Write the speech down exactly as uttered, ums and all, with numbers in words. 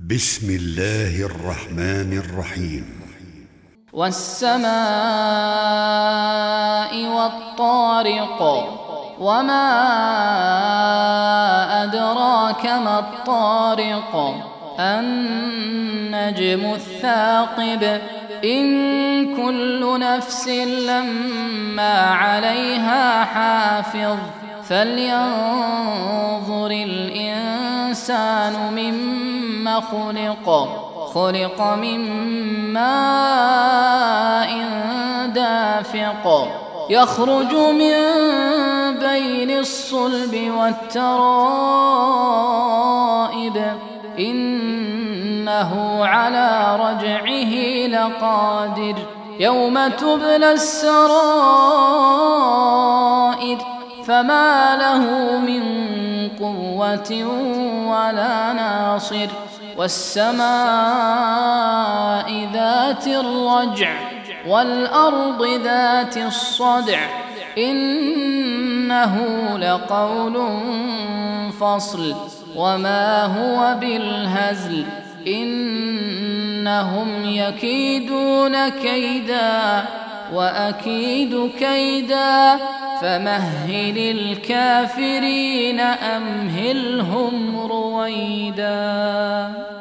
بسم الله الرحمن الرحيم. والسماء والطارق وما أدراك ما الطارق النجم الثاقب إن كل نفس لما عليها حافظ فلينظر الإنسان مما خلق خلق من ماء دافق يخرج من بين الصلب والترائب إنه على رجعه لقادر يوم تبلى السرائر فما له من قوة ولا ناصر والسماء ذات الرجع والأرض ذات الصدع إنه لقول فصل وما هو بالهزل إنهم يكيدون كيدا وأكيد كيدا فمهل الكافرين أمهلهم رويدا.